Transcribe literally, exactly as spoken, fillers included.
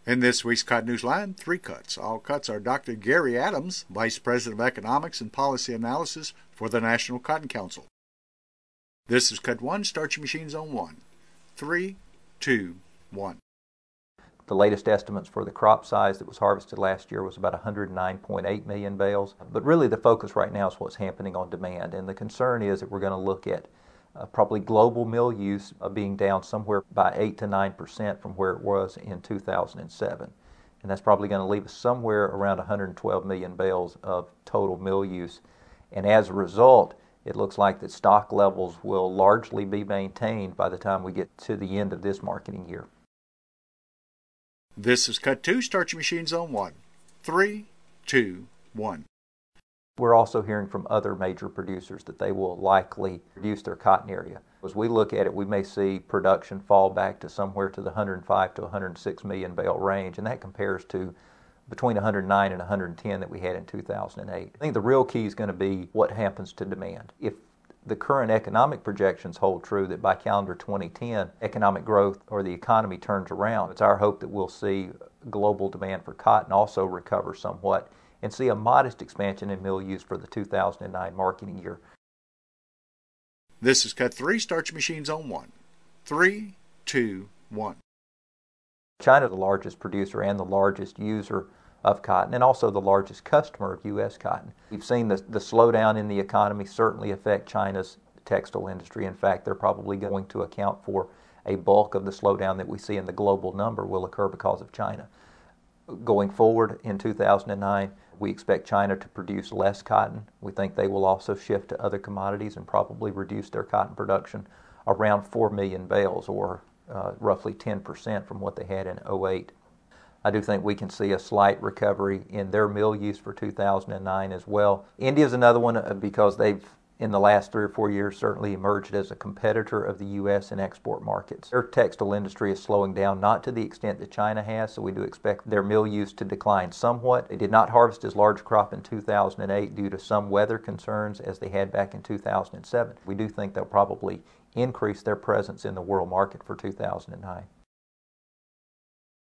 In this week's Cotton Newsline, three cuts. All cuts are Doctor Gary Adams, Vice President of Economics and Policy Analysis for the National Cotton Council. This is cut one. Start your machines on one. Three, two, one. The latest estimates for the crop size that was harvested last year was about one hundred nine point eight million bales. But really the focus right now is what's happening on demand. And the concern is that we're going to look at uh, probably global mill use uh, being down somewhere by eight to nine percent from where it was in two thousand seven. And that's probably going to leave us somewhere around one hundred twelve million bales of total mill use. And as a result, it looks like that stock levels will largely be maintained by the time we get to the end of this marketing year. This is cut two. Start your machines on one. Three, two, one. We're also hearing from other major producers that they will likely reduce their cotton area. As we look at it, we may see production fall back to somewhere to the one hundred five to one hundred six million bale range, and that compares to between one hundred nine and one hundred ten that we had in two thousand eight. I think the real key is going to be what happens to demand. If the current economic projections hold true that by calendar twenty ten, economic growth or the economy turns around, it's our hope that we'll see global demand for cotton also recover somewhat and see a modest expansion in mill use for the two thousand nine marketing year. This is cut three. Start your machines on one. Three, two, one. China is the largest producer and the largest user of cotton, and also the largest customer of U S cotton. We've seen the, the slowdown in the economy certainly affect China's textile industry. In fact, they're probably going to account for a bulk of the slowdown that we see in the global number will occur because of China. Going forward in two thousand nine, we expect China to produce less cotton. We think they will also shift to other commodities and probably reduce their cotton production around four million bales, or uh, roughly ten percent from what they had in oh eight. I do think we can see a slight recovery in their mill use for two thousand nine as well. India is another one because they've, in the last three or four years, certainly emerged as a competitor of the U S in export markets. Their textile industry is slowing down, not to the extent that China has, so we do expect their mill use to decline somewhat. They did not harvest as large a crop in two thousand eight due to some weather concerns as they had back in two thousand seven. We do think they'll probably increase their presence in the world market for two thousand nine.